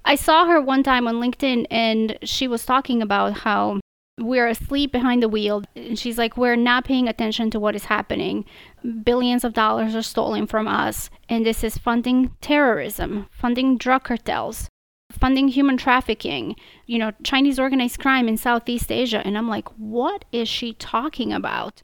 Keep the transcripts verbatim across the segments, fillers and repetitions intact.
I saw her one time on LinkedIn, and she was talking about how we're asleep behind the wheel. And she's like, we're not paying attention to what is happening. Billions of dollars are stolen from us. And this is funding terrorism, funding drug cartels, funding human trafficking, you know, Chinese organized crime in Southeast Asia. And I'm like, what is she talking about?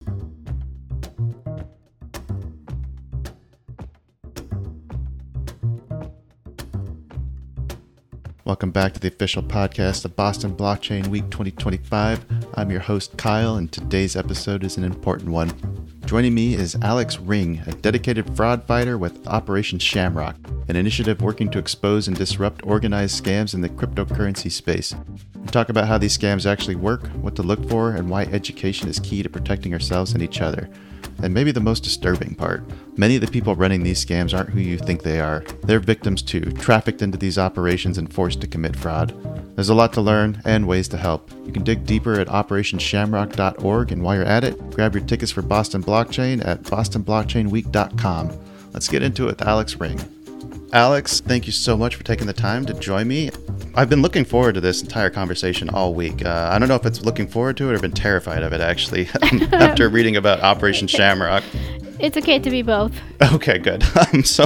Welcome back to the official podcast of Boston Blockchain Week twenty twenty-five. I'm your host, Kyle, and today's episode is an important one. Joining me is Alex Ring, a dedicated fraud fighter with Operation Shamrock, an initiative working to expose and disrupt organized scams in the cryptocurrency space. We talk about how these scams actually work, what to look for, and why education is key to protecting ourselves and each other. And maybe the most disturbing part, many of the people running these scams aren't who you think they are. They're victims too, trafficked into these operations and forced to commit fraud. There's a lot to learn and ways to help. You can dig deeper at operation shamrock dot org, and while you're at it, grab your tickets for Boston Blockchain at boston blockchain week dot com. Let's get into it with Alex Ring. Alex, thank you so much for taking the time to join me. I've been looking forward to this entire conversation all week. Uh, I don't know if it's looking forward to it or been terrified of it, actually, after reading about Operation Shamrock. It's okay to be both. Okay, good. Um, so,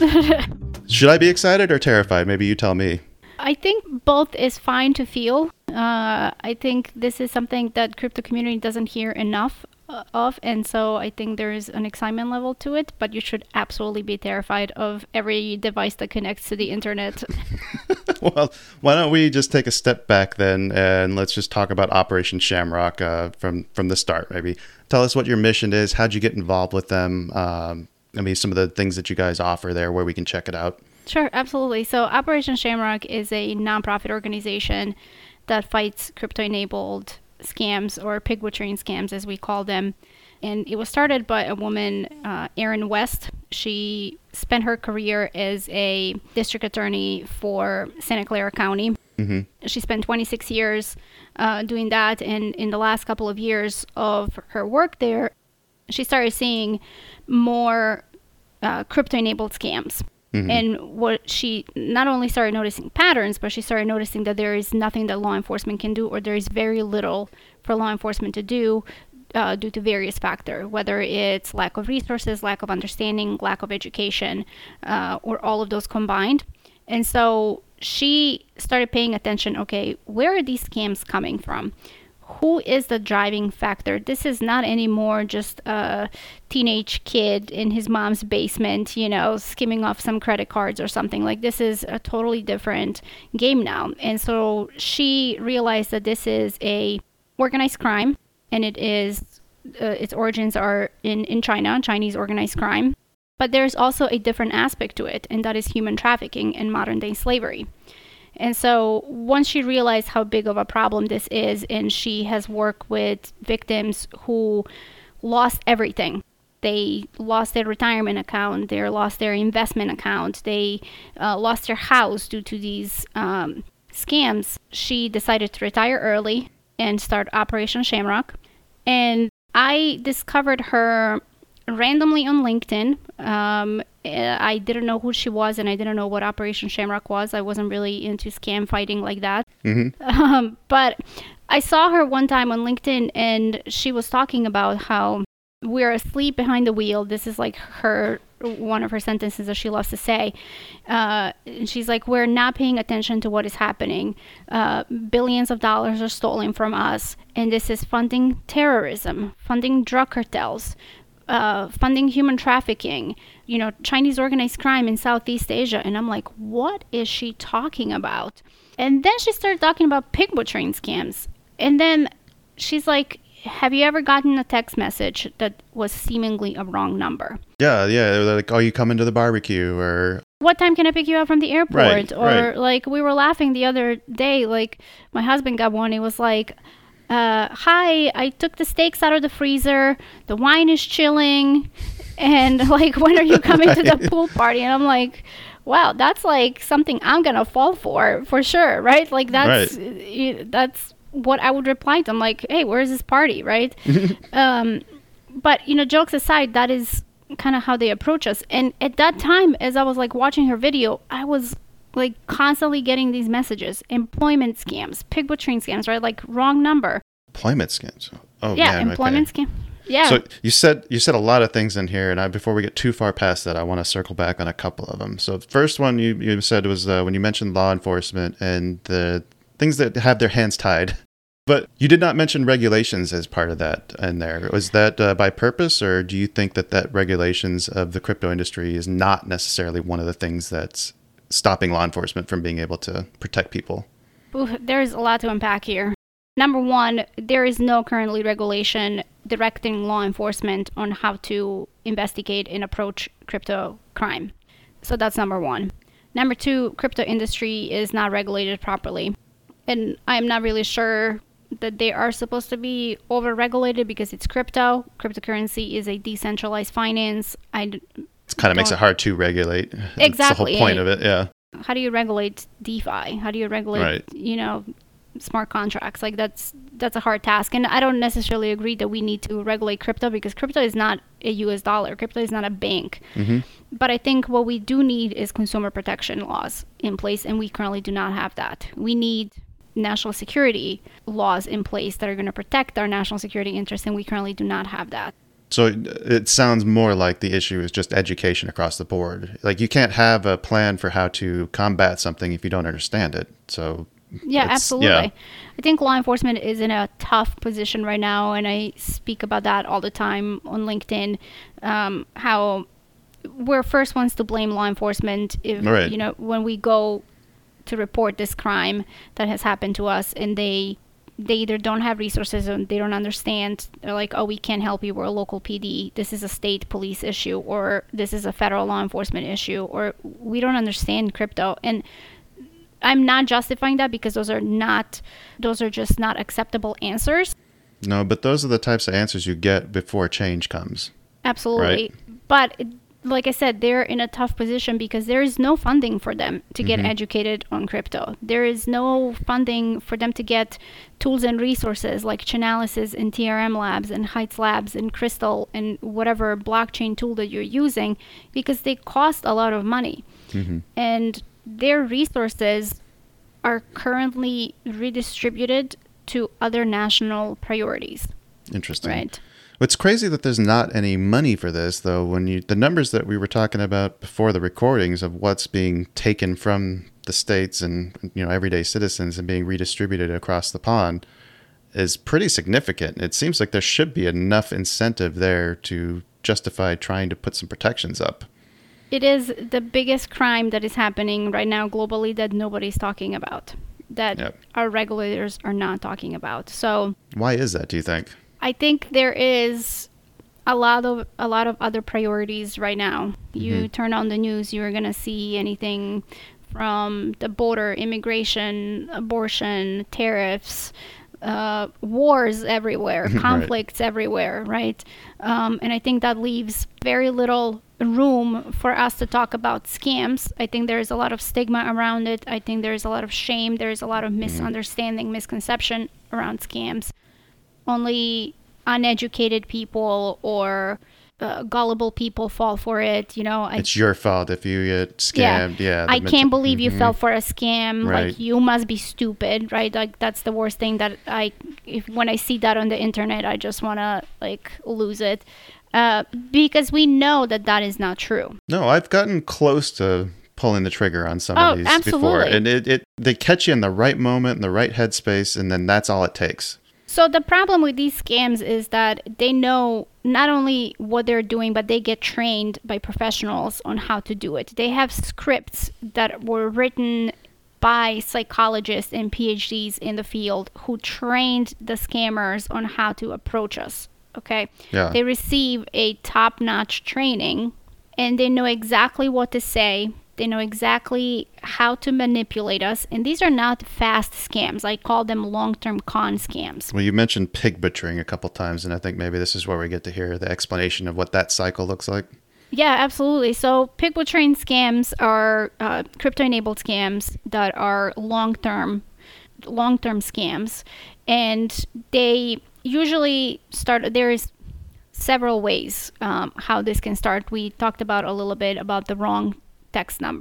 should I be excited or terrified? Maybe you tell me. I think both is fine to feel. Uh, I think this is something that crypto community doesn't hear enough of, and so I think there is an excitement level to it, but you should absolutely be terrified of every device that connects to the internet. Well, why don't we just take a step back then, and let's just talk about Operation Shamrock uh, from, from the start, maybe. Tell us what your mission is, how'd you get involved with them, um, I mean, some of the things that you guys offer there, where we can check it out. Sure, absolutely. So Operation Shamrock is a nonprofit organization that fights crypto-enabled scams, or pig butchering scams as we call them. And it was started by a woman, uh, Erin West. She spent her career as a district attorney for Santa Clara County. Mm-hmm. She spent twenty-six years uh, doing that. And in the last couple of years of her work there, she started seeing more uh, crypto-enabled scams. Mm-hmm. And what she not only started noticing patterns, but she started noticing that there is nothing that law enforcement can do, or there is very little for law enforcement to do uh, due to various factors, whether it's lack of resources, lack of understanding, lack of education, uh, or all of those combined. And so she started paying attention, okay, where are these scams coming from? Who is the driving factor? This is not anymore just a teenage kid in his mom's basement, you know, skimming off some credit cards or something. Like, this is a totally different game now. And so she realized that this is a organized crime, and it is, uh, its origins are in, in China, Chinese organized crime. But there's also a different aspect to it, and that is human trafficking and modern day slavery. And so once she realized how big of a problem this is, and she has worked with victims who lost everything. They lost their retirement account, they lost their investment account, they uh, lost their house due to these um, scams. She decided to retire early and start Operation Shamrock. And I discovered her randomly on LinkedIn. Um, I didn't know who she was, and I didn't know what Operation Shamrock was. I wasn't really into scam fighting like that. Mm-hmm. Um, but I saw her one time on LinkedIn, and she was talking about how we're asleep behind the wheel. This is like her one of her sentences that she loves to say. Uh, and she's like, we're not paying attention to what is happening. Uh, billions of dollars are stolen from us, and this is funding terrorism, funding drug cartels, Uh, funding human trafficking, you know, Chinese organized crime in Southeast Asia. And I'm like, what is she talking about? And then she started talking about pig butchering scams. And then she's like, have you ever gotten a text message that was seemingly a wrong number? Yeah, yeah. They're like, oh, you coming to the barbecue? Or what time can I pick you up from the airport? Right, or right. Like, we were laughing the other day, like my husband got one. He was like, Uh, hi, I took the steaks out of the freezer. The wine is chilling. And like, when are you coming right. to the pool party? And I'm like, wow, that's like something I'm going to fall for, for sure. Right. Like that's, right. that's what I would reply to. I'm like, hey, where's this party? Right. um, but you know, jokes aside, that is kind of how they approach us. And at that time, as I was like watching her video, I was like constantly getting these messages. Employment scams, pig butchering scams, right? Like wrong number. Employment scams. Oh yeah, man, employment okay. scam. Yeah. So you said you said a lot of things in here, and I, before we get too far past that, I want to circle back on a couple of them. So the first one you, you said was uh, when you mentioned law enforcement and the things that have their hands tied. But you did not mention regulations as part of that in there. Was that uh, by purpose, or do you think that that regulations of the crypto industry is not necessarily one of the things that's stopping law enforcement from being able to protect people? Ooh, there's a lot to unpack here. Number one, there is no currently regulation directing law enforcement on how to investigate and approach crypto crime. So that's number one. Number two, crypto industry is not regulated properly. And I'm not really sure that they are supposed to be over-regulated because it's crypto. Cryptocurrency is a decentralized finance. I it kind of makes it hard to regulate. Exactly. That's the whole point of it, yeah. How do you regulate DeFi? How do you regulate, right. you know, smart contracts? Like that's that's a hard task. And I don't necessarily agree that we need to regulate crypto because crypto is not a U S dollar. Crypto is not a bank. Mm-hmm. But I think what we do need is consumer protection laws in place, and we currently do not have that. We need national security laws in place that are going to protect our national security interests, and we currently do not have that. So it sounds more like the issue is just education across the board. Like you can't have a plan for how to combat something if you don't understand it. So yeah, absolutely. Yeah. I think law enforcement is in a tough position right now, and I speak about that all the time on LinkedIn. Um, how we're first ones to blame law enforcement if right. you know when we go to report this crime that has happened to us, and they they either don't have resources or they don't understand. They're like, oh, we can't help you, we're a local P D, this is a state police issue, or this is a federal law enforcement issue, or we don't understand crypto. And I'm not justifying that because those are not those are just not acceptable answers. No, but those are the types of answers you get before change comes. Absolutely. Right? But like I said, they're in a tough position because there is no funding for them to get mm-hmm. educated on crypto. There is no funding for them to get tools and resources like Chainalysis and T R M Labs and Heights Labs and Crystal and whatever blockchain tool that you're using, because they cost a lot of money. Mm-hmm. And their resources are currently redistributed to other national priorities. Interesting. Right. It's crazy that there's not any money for this, though. When you the numbers that we were talking about before the recordings of what's being taken from the states and you know everyday citizens and being redistributed across the pond is pretty significant. It seems like there should be enough incentive there to justify trying to put some protections up. It is the biggest crime that is happening right now globally that nobody's talking about, that yep. our regulators are not talking about. So why is that, do you think? I think there is a lot of a lot of other priorities right now. Mm-hmm. You turn on the news, you're going to see anything from the border, immigration, abortion, tariffs, uh, wars everywhere, conflicts right. everywhere, right? Um, and I think that leaves very little room for us to talk about scams. I think there's a lot of stigma around it. I think there's a lot of shame. There's a lot of misunderstanding, mm-hmm. misconception around scams. Only uneducated people or uh, gullible people fall for it. You know, I, it's your fault if you get scammed. Yeah, yeah I can't ment- believe you mm-hmm. fell for a scam. Right. Like you must be stupid, right? Like that's the worst thing that I, if when I see that on the internet, I just want to like lose it, uh, because we know that that is not true. No, I've gotten close to pulling the trigger on some oh, of these absolutely. before, and it, it they catch you in the right moment, in the right headspace, and then that's all it takes. So the problem with these scams is that they know not only what they're doing, but they get trained by professionals on how to do it. They have scripts that were written by psychologists and P H Ds in the field who trained the scammers on how to approach us. Okay? Yeah. They receive a top-notch training, and they know exactly what to say. They know exactly how to manipulate us. And these are not fast scams. I call them long-term con scams. Well, you mentioned pig butchering a couple times, and I think maybe this is where we get to hear the explanation of what that cycle looks like. Yeah, absolutely. So pig butchering scams are uh, crypto-enabled scams that are long-term, long-term scams. And they usually start, there is several ways um, how this can start. We talked about a little bit about the wrong text number or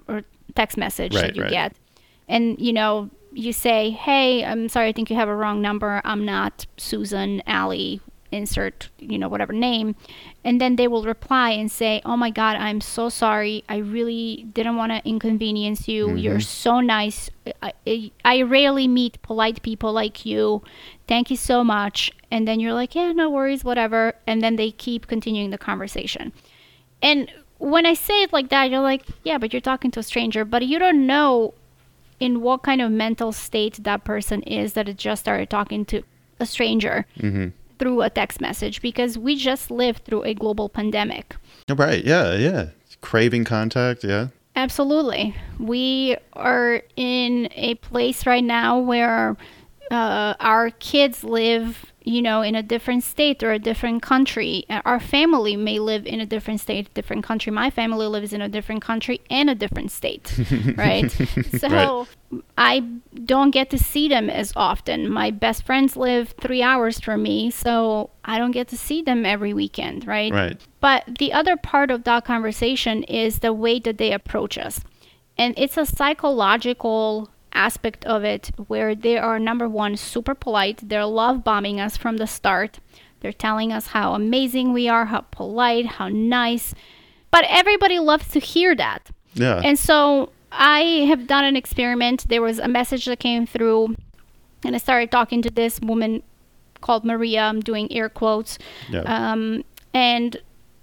text message right, that you right. get. And, you know, you say, hey, I'm sorry, I think you have a wrong number. I'm not Susan, Allie, insert, you know, whatever name. And then they will reply and say, oh my God, I'm so sorry. I really didn't want to inconvenience you. Mm-hmm. You're so nice. I, I, I rarely meet polite people like you. Thank you so much. And then you're like, yeah, no worries, whatever. And then they keep continuing the conversation. And when I say it like that, you're like, yeah, but you're talking to a stranger, but you don't know in what kind of mental state that person is that it just started talking to a stranger. Mm-hmm. Through a text message, because we just lived through a global pandemic. Right. Yeah. Yeah. Craving contact. Yeah. Absolutely. We are in a place right now where uh, our kids live, you know, in a different state or a different country. Our family may live in a different state, different country. My family lives in a different country and a different state, right? So right. I don't get to see them as often. My best friends live three hours from me, so I don't get to see them every weekend, right? Right. But the other part of that conversation is the way that they approach us. And it's a psychological aspect of it where they are, number one, super polite. They're love bombing us from the start. They're telling us how amazing we are, how polite, how nice. But everybody loves to hear that. Yeah. And so I have done an experiment. There was a message that came through, and I started talking to this woman called Maria. I'm doing air quotes. Yeah. Um, and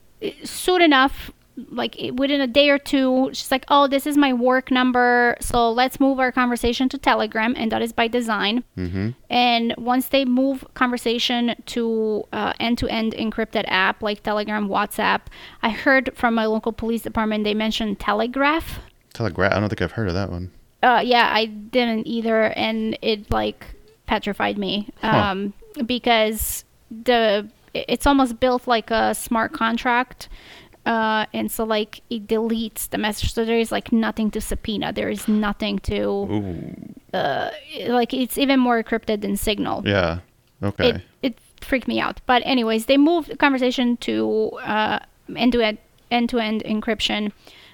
soon enough, like within a day or two, she's like, oh, this is my work number, so let's move our conversation to Telegram, and that is by design. Mm-hmm. And once they move conversation to uh, end-to-end encrypted app like Telegram, WhatsApp, I heard from my local police department, they mentioned Telegraph. Telegraph? I don't think I've heard of that one. Uh, yeah, I didn't either, and it like petrified me um, huh. because the it's almost built like a smart contract. Uh, and so, like, it deletes the message. So there is, like, nothing to subpoena. There is nothing to, uh, like, it's even more encrypted than Signal. Yeah. Okay. It, it freaked me out. But anyways, they moved the conversation to uh, end-to-end, end-to-end encryption.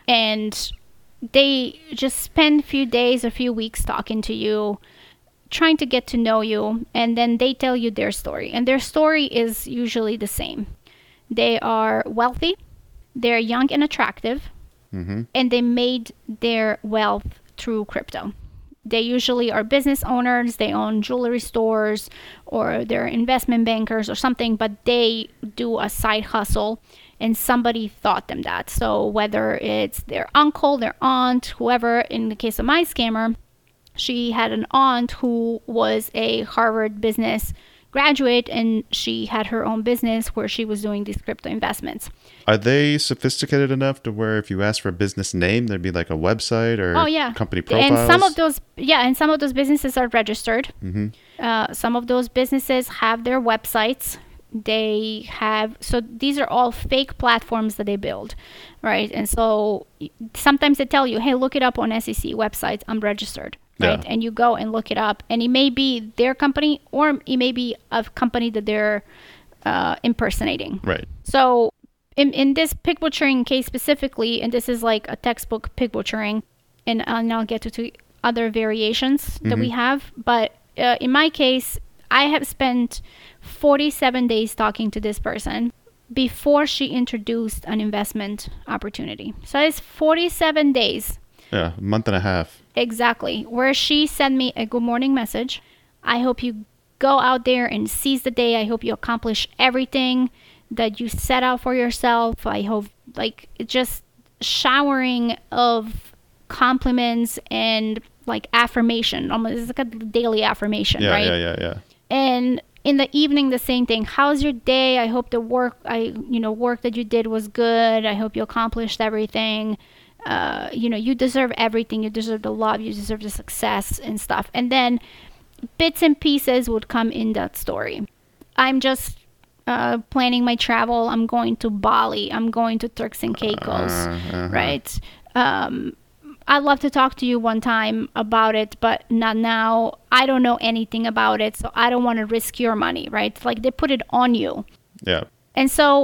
And they just spend a few days, a few weeks talking to you, trying to get to know you. And then they tell you their story. And their story is usually the same. They are wealthy. They're young and attractive, mm-hmm. and they made their wealth through crypto. They usually are business owners, they own jewelry stores, or they're investment bankers or something, but they do a side hustle, and somebody taught them that. So whether it's their uncle, their aunt, whoever, in the case of my scammer, she had an aunt who was a Harvard business graduate, and she had her own business where she was doing these crypto investments. Are they sophisticated enough to where if you ask for a business name, there'd be like a website or oh, yeah. company profiles? And some of those, yeah, and some of those businesses are registered. Mm-hmm. Uh, some of those businesses have their websites. They have, so these are all fake platforms that they build, right? And so sometimes they tell you, hey, look it up on S E C websites. I'm registered. Right. Yeah. And you go and look it up, and it may be their company or it may be a company that they're uh, impersonating. Right. So in, in this pig butchering case specifically, and this is like a textbook pig butchering, and, and I'll get to, to other variations mm-hmm. that we have. But uh, in my case, I have spent forty-seven days talking to this person before she introduced an investment opportunity. So it's forty-seven days. Yeah, a month and a half. Exactly. Where she sent me a good morning message. I hope you go out there and seize the day. I hope you accomplish everything that you set out for yourself. I hope, like, just showering of compliments and, like, affirmation. Almost, it's like a daily affirmation, yeah, right? Yeah, yeah, yeah. And in the evening, the same thing. How's your day? I hope the work, I, you know, work that you did was good. I hope you accomplished everything. Uh, you know, you deserve everything. You deserve the love. You deserve the success and stuff. And then bits and pieces would come in that story. I'm just uh, planning my travel. I'm going to Bali. I'm going to Turks and Caicos, uh, uh-huh. right? Um, I'd love to talk to you one time about it, but not now. I don't know anything about it, so I don't want to risk your money, right? Like, they put it on you. Yeah. And so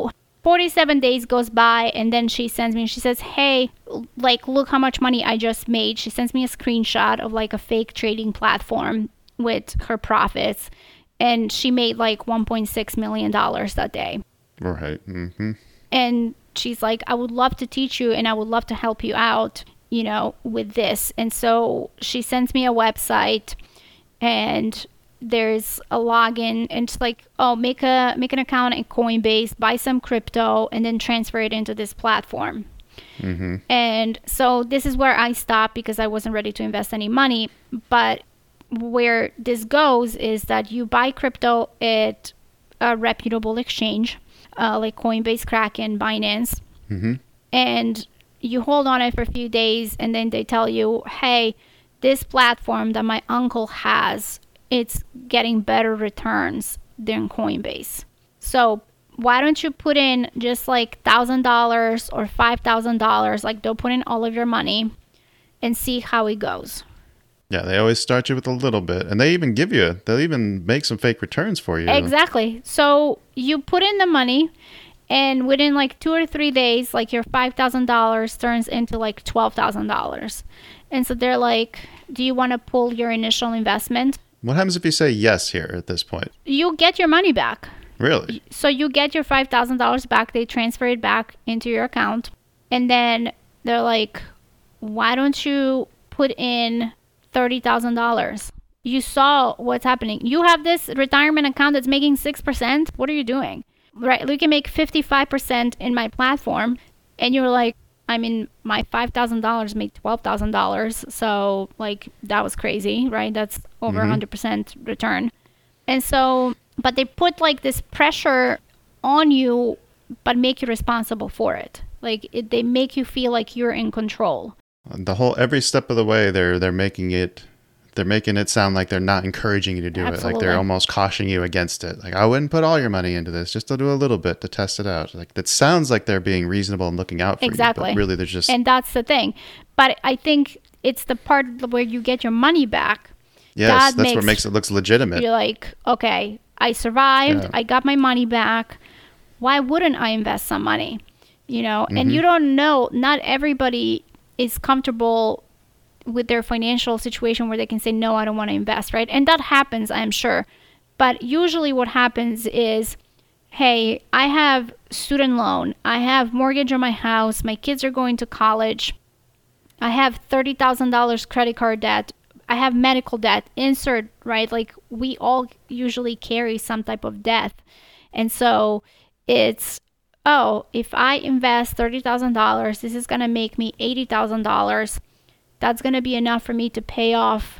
forty-seven days goes by, and then she sends me, she says, hey, like, look how much money I just made. She sends me a screenshot of like a fake trading platform with her profits, and she made like one point six million dollars that day. Right. Mm-hmm. And she's like, I would love to teach you, and I would love to help you out, you know, with this. And so she sends me a website, and there's a login, and it's like, oh, make a make an account at Coinbase, buy some crypto, and then transfer it into this platform. Mm-hmm. And so this is where I stopped because I wasn't ready to invest any money. But where this goes is that you buy crypto at a reputable exchange, uh, like Coinbase, Kraken, Binance, mm-hmm. and you hold on it for a few days, and then they tell you, hey, this platform that my uncle has, it's getting better returns than Coinbase. So why don't you put in just like one thousand dollars or five thousand dollars, like don't put in all of your money, and see how it goes. Yeah, they always start you with a little bit, and they even give you, they'll even make some fake returns for you. Exactly. So you put in the money, and within like two or three days, like your five thousand dollars turns into like twelve thousand dollars. And so they're like, do you want to pull your initial investment? What happens if you say yes here at this point? You get your money back. Really? So you get your five thousand dollars back. They transfer it back into your account. And then they're like, why don't you put in thirty thousand dollars? You saw what's happening. You have this retirement account that's making six percent. What are you doing? Right? We can make fifty-five percent in my platform. And you're like, I mean, my five thousand dollars made twelve thousand dollars. So, like, that was crazy, right? That's over mm-hmm. one hundred percent return. And so, but they put, like, this pressure on you, but make you responsible for it. Like, it, they make you feel like you're in control. The whole, every step of the way, they're they're making it, they're making it sound like they're not encouraging you to do Absolutely. it. Like they're almost cautioning you against it. Like, I wouldn't put all your money into this, just to do a little bit to test it out. Like, that sounds like they're being reasonable and looking out for exactly. you, but really they're just... And that's the thing. But I think it's the part where you get your money back. Yes, that that's makes, what makes it look legitimate. You're like, okay, I survived. Yeah. I got my money back. Why wouldn't I invest some money? You know, mm-hmm. and you don't know, not everybody is comfortable with their financial situation where they can say, no, I don't want to invest, right? And that happens, I'm sure. But usually what happens is, hey, I have student loan. I have mortgage on my house. My kids are going to college. I have thirty thousand dollars credit card debt. I have medical debt. Insert, right? Like, we all usually carry some type of debt. And so it's, oh, if I invest thirty thousand dollars, this is going to make me eighty thousand dollars. That's going to be enough for me to pay off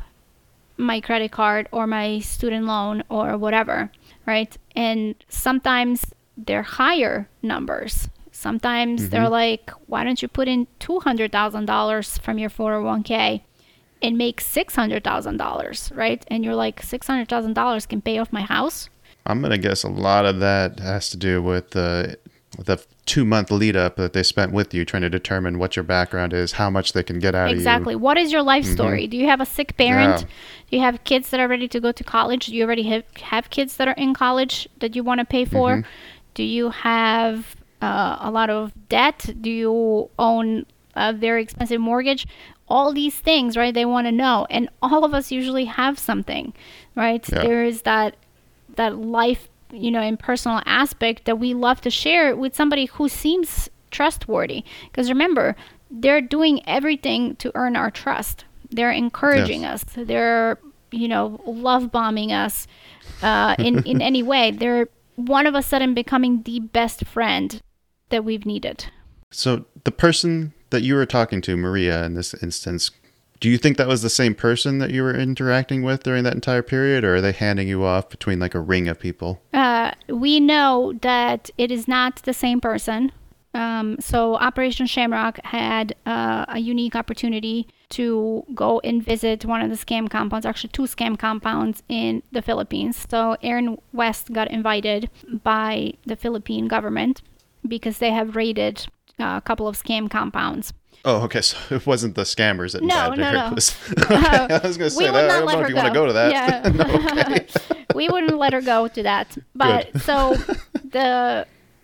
my credit card or my student loan or whatever, right? And sometimes they're higher numbers. Sometimes mm-hmm. they're like, why don't you put in two hundred thousand dollars from your four oh one k and make six hundred thousand dollars, right? And you're like, six hundred thousand dollars can pay off my house? I'm going to guess a lot of that has to do with the... the two-month lead-up that they spent with you trying to determine what your background is, how much they can get out exactly. of you. Exactly. What is your life story? Mm-hmm. Do you have a sick parent? Yeah. Do you have kids that are ready to go to college? Do you already have, have kids that are in college that you want to pay for? Mm-hmm. Do you have uh, a lot of debt? Do you own a very expensive mortgage? All these things, right? They want to know. And all of us usually have something, right? Yeah. There is that that life, you know, in personal aspect that we love to share with somebody who seems trustworthy. Because remember, they're doing everything to earn our trust. They're encouraging yes. us. They're, you know, love bombing us uh, in, in any way. They're one of a sudden becoming the best friend that we've needed. So the person that you were talking to, Maria, in this instance, do you think that was the same person that you were interacting with during that entire period, or are they handing you off between like a ring of people? Uh, we know that it is not the same person. Um, so Operation Shamrock had uh, a unique opportunity to go and visit one of the scam compounds, actually two scam compounds in the Philippines. So Aaron West got invited by the Philippine government because they have raided uh, a couple of scam compounds. Oh, okay. So it wasn't the scammers that no, invited no, her. no. It was, okay, I was going to say that. I don't know if you go. want to go to that. Yeah. no, okay. We wouldn't let her go to that. But Good. so the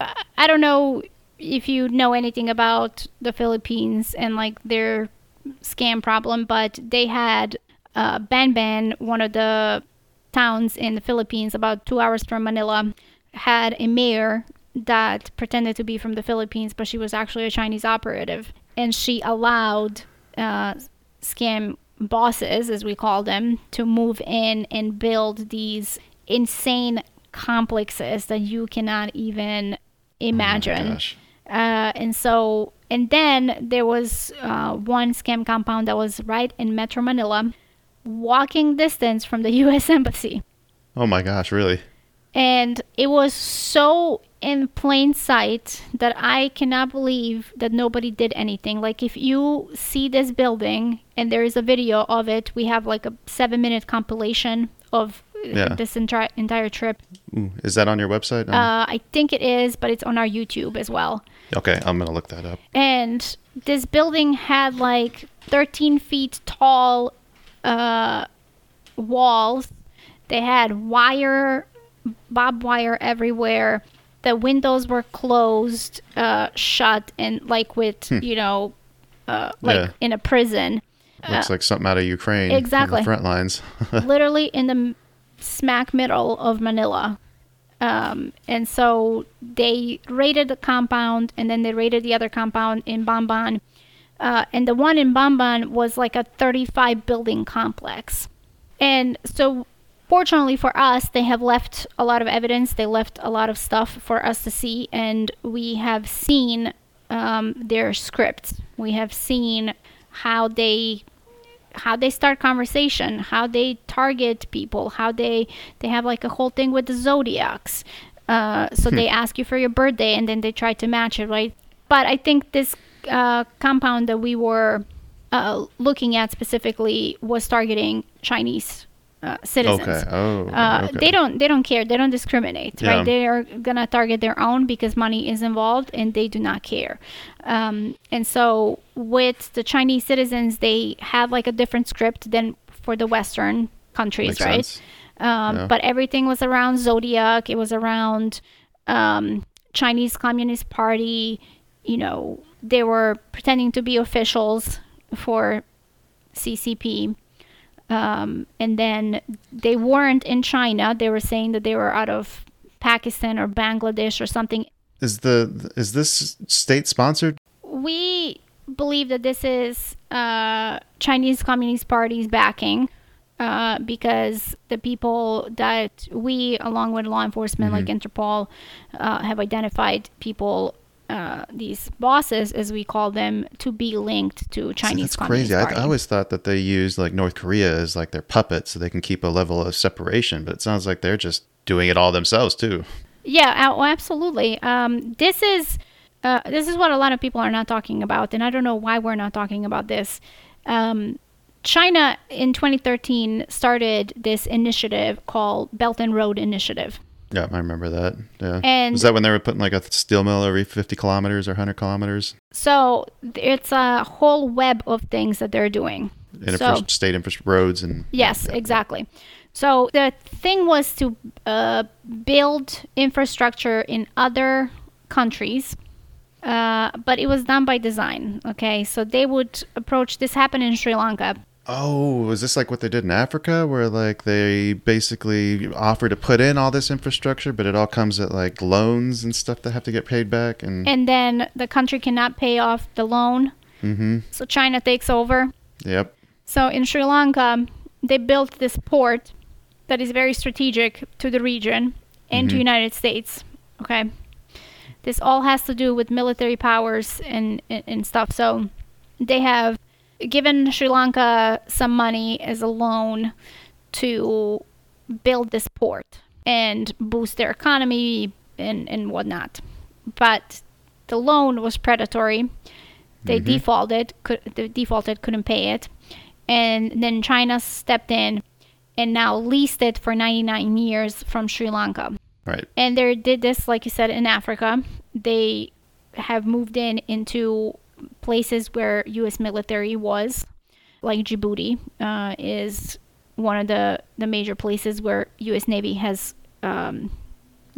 I don't know if you know anything about the Philippines and like their scam problem, but they had uh, Banban, one of the towns in the Philippines, about two hours from Manila, had a mayor that pretended to be from the Philippines, but she was actually a Chinese operative, and she allowed uh, scam bosses, as we call them, to move in and build these insane complexes that you cannot even imagine. Oh my gosh. Uh, and so, and then there was uh, one scam compound that was right in Metro Manila, walking distance from the U S Embassy. Oh my gosh, really? And it was so in plain sight that I cannot believe that nobody did anything. Like, if you see this building and there is a video of it, we have like a seven minute compilation of Yeah. this entire entire trip. Ooh, is that on your website? Um, Uh, I think it is, but it's on our YouTube as well. okay, I'm gonna look that up. And this building had like thirteen feet tall uh, walls. They had wire, barbed wire everywhere. The windows were closed, uh, shut, and like with, you know, uh, like Yeah. in a prison. Looks like something out of Ukraine. exactly. From the front lines. Literally in the m- smack middle of Manila. Um, and so they raided the compound, and then they raided the other compound in Bamban. Uh, and the one in Bamban was like a thirty-five building complex. And so fortunately for us, they have left a lot of evidence. They left a lot of stuff for us to see, and we have seen um, their scripts. We have seen how they how they start conversation, how they target people, how they they have like a whole thing with the zodiacs. Uh, so they ask you for your birthday, and then they try to match it, right? But I think this uh, compound that we were uh, looking at specifically was targeting Chinese uh, citizens. Okay. Oh. Uh, okay. They don't. They don't care. They don't discriminate, Yeah. right? They are gonna target their own because money is involved, and they do not care. Um, and so, with the Chinese citizens, they have like a different script than for the Western countries, Makes right? sense. Um, Yeah. But everything was around Zodiac. It was around um, Chinese Communist Party. You know, they were pretending to be officials for C C P. Um, and then they weren't in China. They were saying that they were out of Pakistan or Bangladesh or something. Is the is this state sponsored? We believe that this is uh, Chinese Communist Party's backing uh, because the people that we, along with law enforcement like Interpol, uh, have identified people, uh, these bosses, as we call them, to be linked to Chinese That's Communist crazy. I, Party. I always thought that they used like North Korea as like their puppet so they can keep a level of separation, but it sounds like they're just doing it all themselves too. Yeah, oh, absolutely. Um, this is uh, this is what a lot of people are not talking about, and I don't know why we're not talking about this. Um, China in twenty thirteen started this initiative called Belt and Road Initiative. Yeah, I remember that. Yeah. And- was that when they were putting like a steel mill every fifty kilometers or one hundred kilometers? So it's a whole web of things that they're doing. Infra- So- state infra- roads and Yes, yeah. exactly. So the thing was to uh, build infrastructure in other countries, uh, but it was done by design. Okay, so they would approach. This happened in Sri Lanka. Oh, was this like what they did in Africa, where like they basically offer to put in all this infrastructure, but it all comes at like loans and stuff that have to get paid back, and, And then the country cannot pay off the loan, mm-hmm. so China takes over. Yep. So in Sri Lanka, they built this port that is very strategic to the region and to Mhm. United States. Okay, this all has to do with military powers and, and and stuff. So they have given Sri Lanka some money as a loan to build this port and boost their economy and and whatnot. But the loan was predatory. They Mhm. defaulted. Could they defaulted? Couldn't pay it, and then China stepped in and now leased it for ninety-nine years from Sri Lanka. Right. And they did this, like you said, in Africa. They have moved in into places where U S military was, like Djibouti uh, is one of the, the major places where U S Navy has um,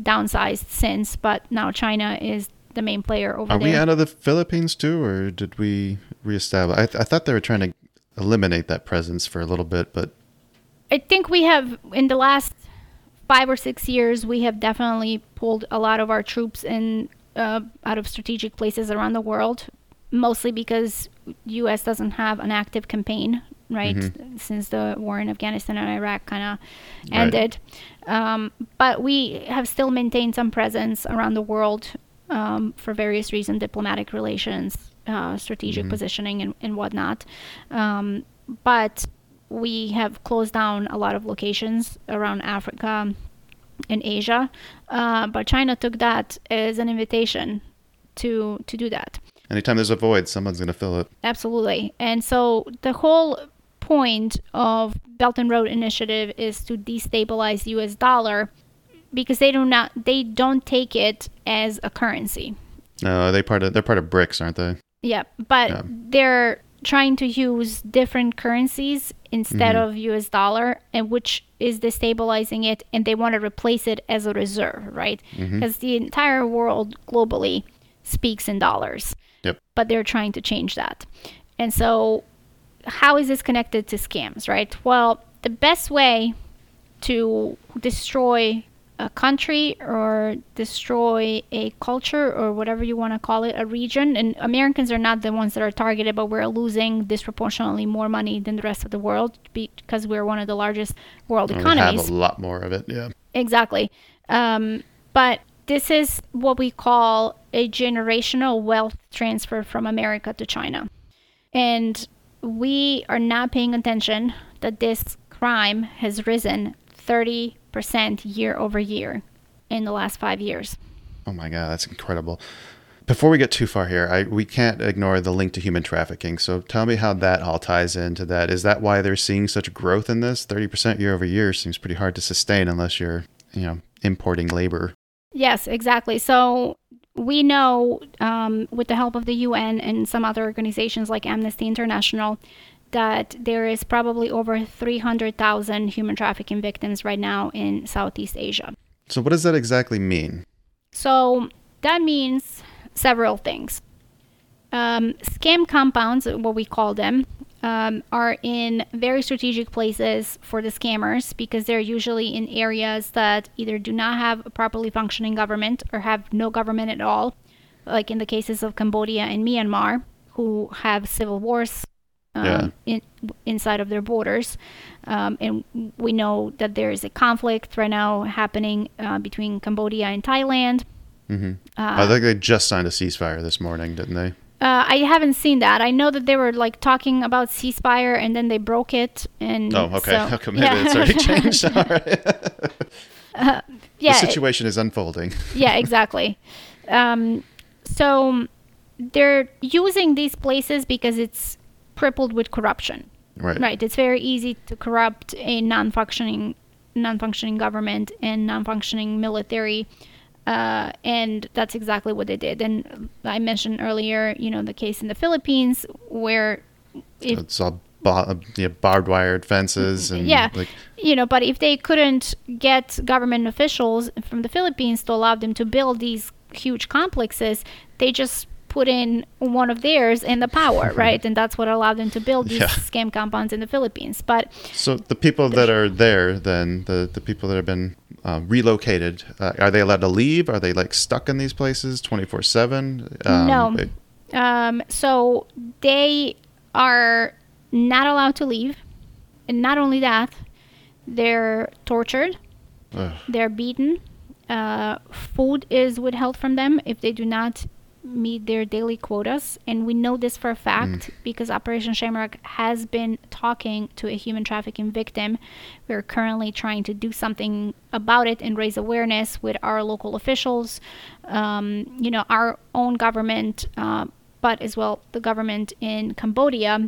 downsized since, but now China is the main player over Are there. we out of the Philippines too, or did we reestablish? I, th- I thought they were trying to eliminate that presence for a little bit, but I think we have, in the last five or six years, we have definitely pulled a lot of our troops in uh, out of strategic places around the world, mostly because U S doesn't have an active campaign, right, mm-hmm. since the war in Afghanistan and Iraq kind of ended. Right. Um, but we have still maintained some presence around the world um, for various reasons, diplomatic relations, uh, strategic mm-hmm. positioning, and, and whatnot. Um, but we have closed down a lot of locations around Africa and Asia, uh, but China took that as an invitation to to do that. Anytime there's a void, someone's going to fill it. Absolutely. And so the whole point of Belt and Road Initiative is to destabilize the U S dollar, because they do not they don't take it as a currency. No, they part of they're part of BRICS, aren't they? Yeah, but yeah. they're trying to use different currencies instead mm-hmm. of U S dollar, and which is destabilizing it, and they want to replace it as a reserve, right? Because mm-hmm. the entire world globally speaks in dollars. Yep. But they're trying to change that. And so how is this connected to scams, right? Well, the best way to destroy a country or destroy a culture or whatever you want to call it, a region, and Americans are not the ones that are targeted, but we're losing disproportionately more money than the rest of the world because we're one of the largest world and economies. We have a lot more of it, yeah. Exactly. Um, but this is what we call a generational wealth transfer from America to China. And we are not paying attention that this crime has risen thirty percent year over year in the last five years. Oh my God, that's incredible. Before we get too far here, I, we can't ignore the link to human trafficking. So tell me how that all ties into that. Is that why they're seeing such growth in this? thirty percent year over year seems pretty hard to sustain unless you're, you know, importing labor. Yes, exactly. So we know um, with the help of the U N and some other organizations like Amnesty International that there is probably over three hundred thousand human trafficking victims right now in Southeast Asia. So what does that exactly mean? So that means several things. Um, scam compounds, what we call them, um, are in very strategic places for the scammers because they're usually in areas that either do not have a properly functioning government or have no government at all, like in the cases of Cambodia and Myanmar, who have civil wars um, yeah. in, inside of their borders. Um, and we know that there is a conflict right now happening uh, between Cambodia and Thailand. Mm-hmm. Uh, I think they just signed a ceasefire this morning, didn't they? Uh, I haven't seen that. I know that they were like talking about ceasefire and then they broke it. And oh, okay. So, How come maybe yeah. it's already changed? All right. uh, yeah, the situation is unfolding. Yeah, exactly. Um, so they're using these places because it's crippled with corruption. Right. Right. It's very easy to corrupt a non-functioning, non-functioning government and non-functioning military. Uh, and that's exactly what they did. And I mentioned earlier, you know, the case in the Philippines where if, it's all bar- yeah, barbed wired fences and yeah, like, you know, but if they couldn't get government officials from the Philippines to allow them to build these huge complexes, they just put in one of theirs in the power, right? And that's what allowed them to build these yeah. scam compounds in the Philippines. But so the people that are there, then the, the people that have been uh, relocated, uh, are they allowed to leave? Are they like stuck in these places twenty-four seven? Um, no. They... Um, so they are not allowed to leave. And not only that, they're tortured. Ugh. They're beaten. Uh, food is withheld from them if they do not meet their daily quotas, and we know this for a fact mm. because Operation Shamrock has been talking to a human trafficking victim. We're currently trying to do something about it and raise awareness with our local officials, um, you know, our own government, uh, but as well the government in Cambodia,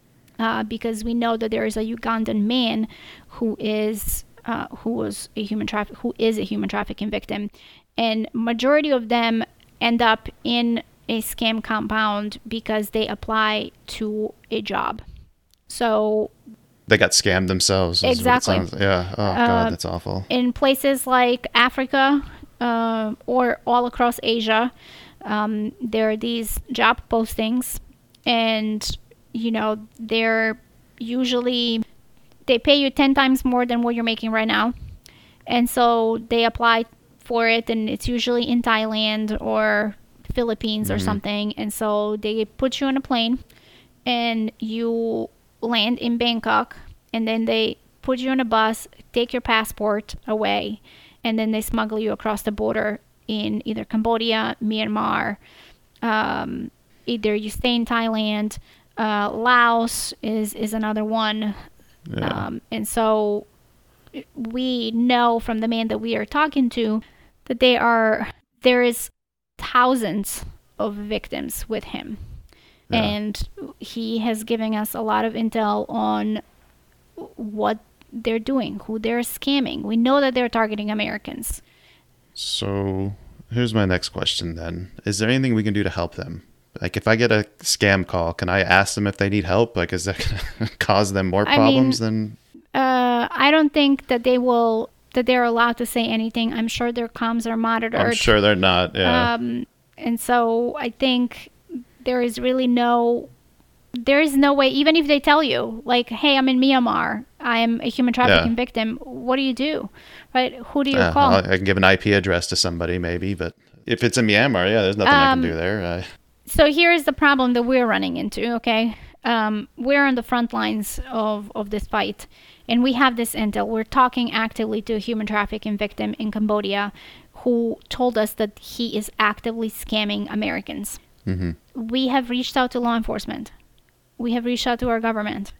uh, because we know that there is a Ugandan man who is uh, who was a human traffic who is a human trafficking victim, and majority of them end up in a scam compound because they apply to a job. So they got scammed themselves. Exactly. Yeah. Oh, God, uh, that's awful. In places like Africa, uh, or all across Asia. Um, there are these job postings, and you know they're usually they pay you ten times more than what you're making right now, and so they apply for it, and it's usually in Thailand or Philippines mm-hmm. or something, and so they put you on a plane, and you land in Bangkok, and then they put you on a bus, take your passport away, and then they smuggle you across the border in either Cambodia, Myanmar, um, either you stay in Thailand, uh, Laos is, is another one. Yeah. Um, and so we know from the man that we are talking to that they are, there is thousands of victims with him. Yeah. And he has given us a lot of intel on what they're doing, who they're scamming. We know that they're targeting Americans. So here's my next question then. Is there anything we can do to help them? Like if I get a scam call, can I ask them if they need help? Like is that going to cause them more problems I mean, than... Uh, I don't think that they will, that they're allowed to say anything. I'm sure their comms are monitored. I'm sure they're not, yeah. Um, and so I think there is really no... There is no way, even if they tell you, like, hey, I'm in Myanmar, I'm a human trafficking yeah. victim, what do you do? Right? Who do you uh, call? I can give an I P address to somebody maybe, but if it's in Myanmar, yeah, there's nothing um, I can do there. Uh, so here's the problem that we're running into, okay? Um, we're on the front lines of, of this fight, and we have this intel. We're talking actively to a human trafficking victim in Cambodia who told us that he is actively scamming Americans. Mm-hmm. We have reached out to law enforcement. We have reached out to our government,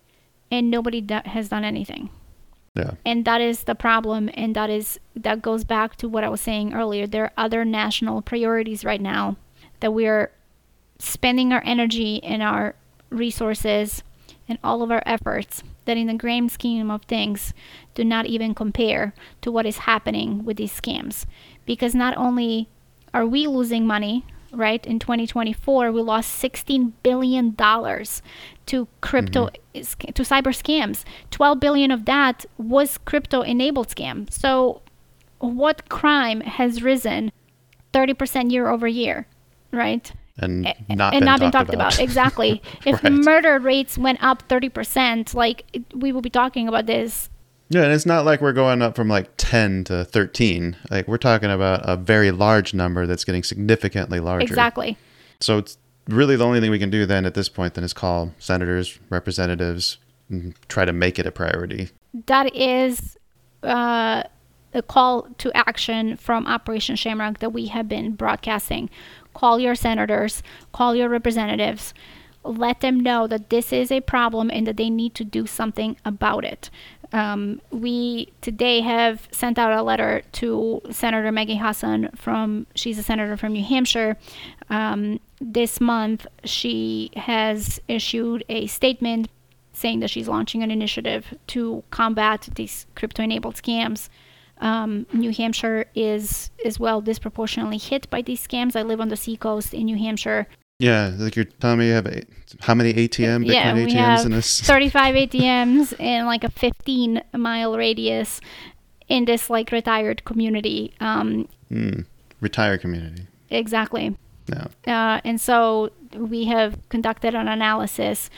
and nobody do- has done anything. Yeah. And that is the problem, and that is that goes back to what I was saying earlier. There are other national priorities right now that we're spending our energy and our resources and all of our efforts that in the grand scheme of things do not even compare to what is happening with these scams. Because not only are we losing money, right? In twenty twenty-four, we lost sixteen billion dollars to crypto, mm-hmm. to cyber scams. twelve billion dollars of that was crypto-enabled scam. So what crime has risen thirty percent year over year, right? And not, and been, not been talked talked about. about. Exactly. If right. murder rates went up thirty percent, like we will be talking about this. Yeah, and it's not like we're going up from like ten to thirteen. Like we're talking about a very large number that's getting significantly larger. Exactly. So it's really the only thing we can do then at this point then is call senators, representatives, and try to make it a priority. That is uh, a call to action from Operation Shamrock that we have been broadcasting. Call your senators, call your representatives. Let them know that this is a problem and that they need to do something about it. Um, we today have sent out a letter to Senator Maggie Hassan from, she's a senator from New Hampshire. Um, this month, she has issued a statement saying that she's launching an initiative to combat these crypto-enabled scams. Um, New Hampshire is as well disproportionately hit by these scams. I live on the seacoast in New Hampshire. Yeah, like you're telling me you have a, how many A T M, Bitcoin yeah, we A T Ms have in this? thirty-five A T Ms in like a fifteen mile radius in this like retired community. Um, mm, retired community. Exactly. Yeah. Uh, and so we have conducted an analysis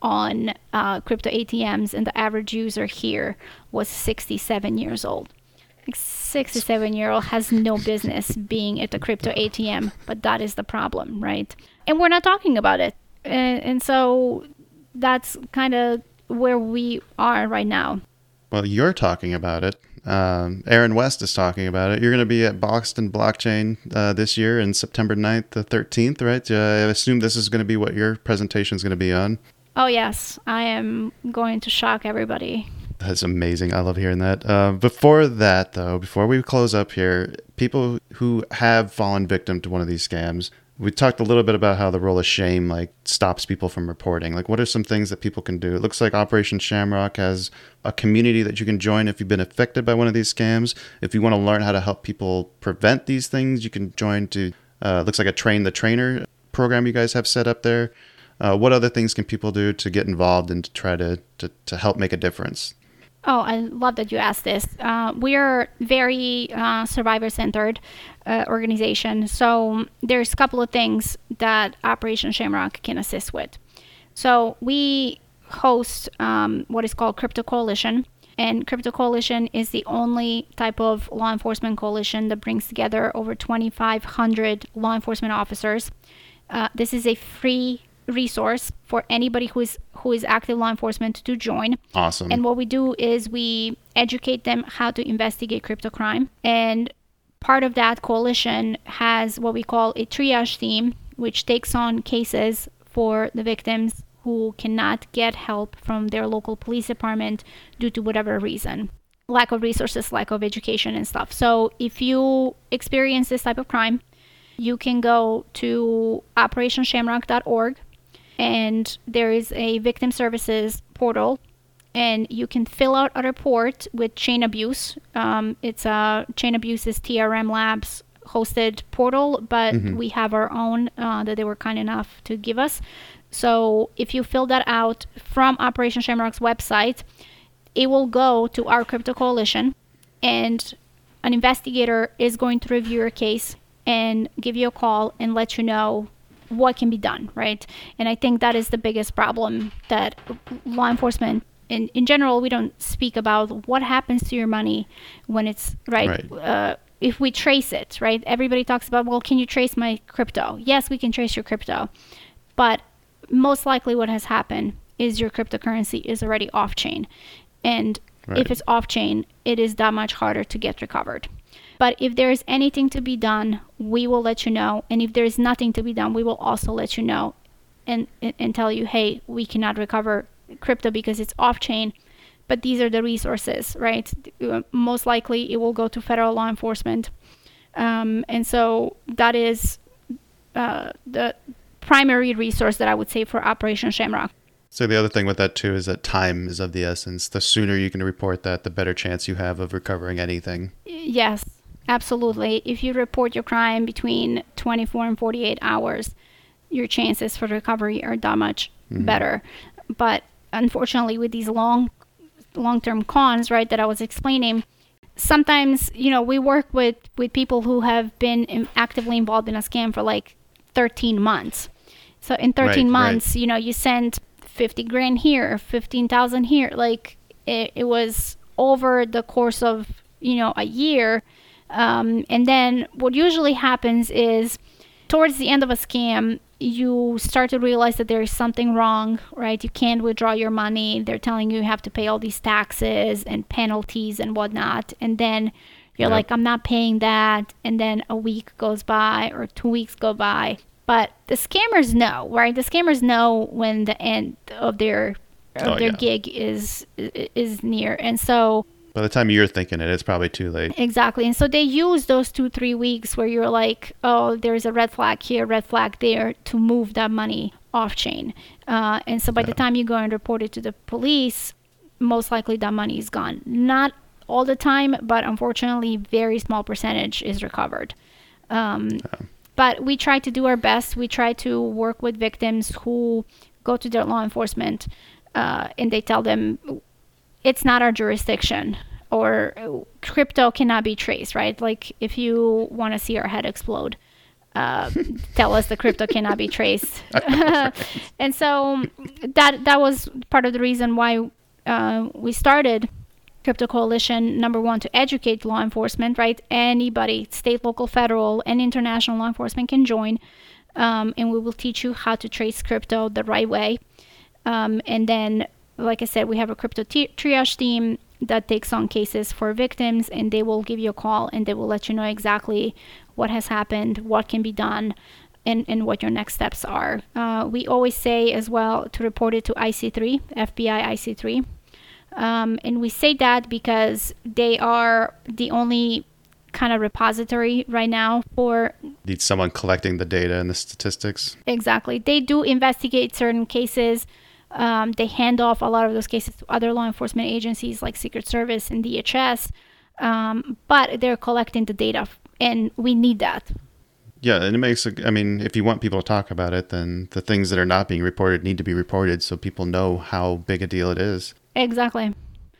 on uh, crypto A T Ms, and the average user here was sixty-seven years old. Like sixty-seven year old has no business being at the crypto A T M, but that is the problem, right? And we're not talking about it. And, and so that's kind of where we are right now. Well, you're talking about it. Um, Aaron West is talking about it. You're going to be at Boston Blockchain uh, this year in September ninth to thirteenth, right? Uh, I assume this is going to be what your presentation is going to be on. Oh, yes. I am going to shock everybody. That's amazing. I love hearing that. Uh, before that, though, before we close up here, people who have fallen victim to one of these scams, we talked a little bit about how the role of shame like stops people from reporting. Like, what are some things that people can do? It looks like Operation Shamrock has a community that you can join if you've been affected by one of these scams. If you want to learn how to help people prevent these things, you can join to, uh, looks like a Train the Trainer program you guys have set up there. Uh, what other things can people do to get involved and to try to, to, to help make a difference? Oh, I love that you asked this. Uh, we are very uh, survivor-centered uh, organization. So there's a couple of things that Operation Shamrock can assist with. So we host um, what is called Crypto Coalition. And Crypto Coalition is the only type of law enforcement coalition that brings together over twenty-five hundred law enforcement officers. Uh, this is a free resource for anybody who is who is active law enforcement to join. Awesome. And what we do is we educate them how to investigate crypto crime. And part of that coalition has what we call a triage team, which takes on cases for the victims who cannot get help from their local police department due to whatever reason. Lack of resources, lack of education and stuff. So if you experience this type of crime, you can go to operation shamrock dot org. And there is a victim services portal, and you can fill out a report with Chain Abuse. Um, it's a Chain Abuse is T R M Labs hosted portal, but mm-hmm. we have our own uh, that they were kind enough to give us. So if you fill that out from Operation Shamrock's website, it will go to our Crypto Coalition, and an investigator is going to review your case and give you a call and let you know what can be done, right? And I think that is the biggest problem that law enforcement, in, in general, we don't speak about what happens to your money when it's, right? right. Uh, if we trace it, right? Everybody talks about, well, can you trace my crypto? Yes, we can trace your crypto. But most likely what has happened is your cryptocurrency is already off-chain. And right. if it's off-chain, it is that much harder to get recovered. But if there is anything to be done, we will let you know. And if there is nothing to be done, we will also let you know and, and, and tell you, hey, we cannot recover crypto because it's off-chain. But these are the resources, right? Most likely it will go to federal law enforcement. Um, and so that is uh, the primary resource that I would say for Operation Shamrock. So the other thing with that too is that time is of the essence. The sooner you can report that, the better chance you have of recovering anything. Yes. Absolutely. If you report your crime between twenty-four and forty-eight hours, your chances for recovery are that much mm-hmm. better. But unfortunately, with these long, long-term cons, right, that I was explaining, sometimes, you know, we work with, with people who have been in, actively involved in a scam for like thirteen months. So in thirteen right, months, right. you know, you send fifty grand here, fifteen thousand here. Like it, it was over the course of, you know, a year. Um, and then what usually happens is towards the end of a scam, you start to realize that there is something wrong, right? You can't withdraw your money. They're telling you you have to pay all these taxes and penalties and whatnot. And then you're yep. like, I'm not paying that. And then a week goes by or two weeks go by. But the scammers know, right? The scammers know when the end of their of oh, their yeah. gig is is near. And so by the time you're thinking it, it's probably too late. Exactly. And so they use those two, three weeks where you're like, oh, there's a red flag here, red flag there to move that money off chain. Uh, and so by yeah. the time you go and report it to the police, most likely that money is gone. Not all the time, but unfortunately, very small percentage is recovered. Um, yeah. But we try to do our best. We try to work with victims who go to their law enforcement uh, and they tell them, it's not our jurisdiction, or crypto cannot be traced, right? Like if you want to see our head explode, uh, tell us the crypto cannot be traced. And so that that was part of the reason why uh, we started Crypto Coalition, number one, to educate law enforcement, right? Anybody, state, local, federal, and international law enforcement can join. Um, and we will teach you how to trace crypto the right way. Um, and then like I said, we have a crypto t- triage team that takes on cases for victims, and they will give you a call and they will let you know exactly what has happened, what can be done, and, and what your next steps are. Uh, we always say as well to report it to I C three, F B I I C three. Um, and we say that because they are the only kind of repository right now for... Need someone collecting the data and the statistics. Exactly. They do investigate certain cases. Um, they hand off a lot of those cases to other law enforcement agencies like Secret Service and D H S, um, but they're collecting the data, and we need that. Yeah, and it makes, I mean, if you want people to talk about it, then the things that are not being reported need to be reported so people know how big a deal it is. Exactly.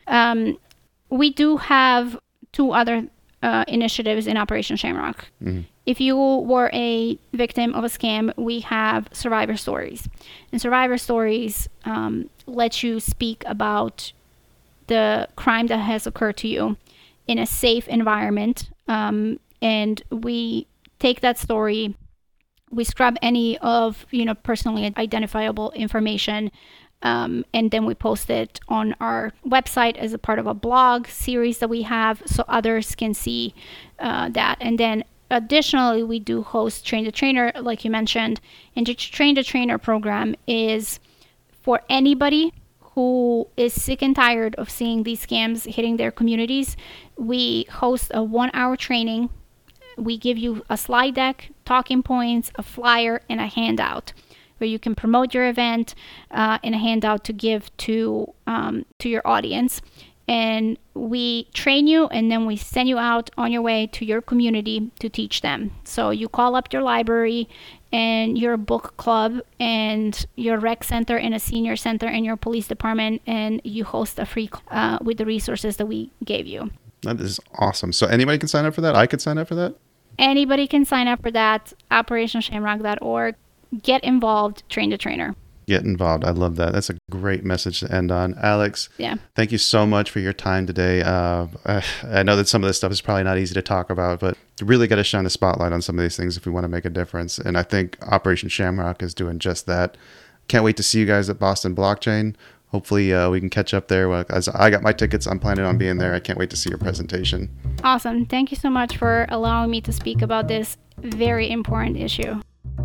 Um, we do have two other uh, initiatives in Operation Shamrock. Mm-hmm. If you were a victim of a scam, we have Survivor Stories. And Survivor Stories um, lets you speak about the crime that has occurred to you in a safe environment. Um, and we take that story, we scrub any of, you know, personally identifiable information, um, and then we post it on our website as a part of a blog series that we have so others can see uh, that. And then additionally, we do host Train the Trainer, like you mentioned. And the Train the Trainer program is for anybody who is sick and tired of seeing these scams hitting their communities. We host a one-hour training. We give you a slide deck, talking points, a flyer, and a handout where you can promote your event uh, and a handout to give to um, to your audience. And we train you, and then we send you out on your way to your community to teach them. So you call up your library and your book club and your rec center and a senior center and your police department, and you host a free uh, with the resources that we gave you. That is awesome. So anybody can sign up for that? I could sign up for that? Anybody can sign up for that. operation shamrock dot org. Get involved. Train the Trainer. Get involved. I love that. That's a great message to end on. Alex, yeah. Thank you so much for your time today. Uh, I know that some of this stuff is probably not easy to talk about, but you really got to shine the spotlight on some of these things if we want to make a difference. And I think Operation Shamrock is doing just that. Can't wait to see you guys at Boston Blockchain. Hopefully uh, we can catch up there. As I got my tickets, I'm planning on being there. I can't wait to see your presentation. Awesome. Thank you so much for allowing me to speak about this very important issue.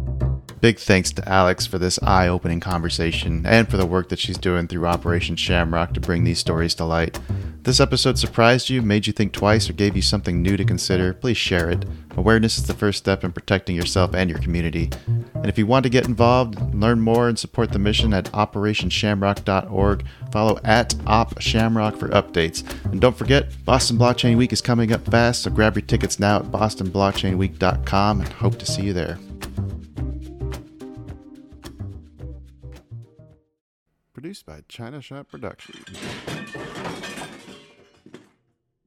Big thanks to Alex for this eye-opening conversation and for the work that she's doing through Operation Shamrock to bring these stories to light. If this episode surprised you, made you think twice, or gave you something new to consider, please share it. Awareness is the first step in protecting yourself and your community. And if you want to get involved, learn more, and support the mission at operation shamrock dot org, follow at Op Shamrock for updates. And don't forget, Boston Blockchain Week is coming up fast, so grab your tickets now at boston blockchain week dot com and hope to see you there. Produced by China Shop Productions.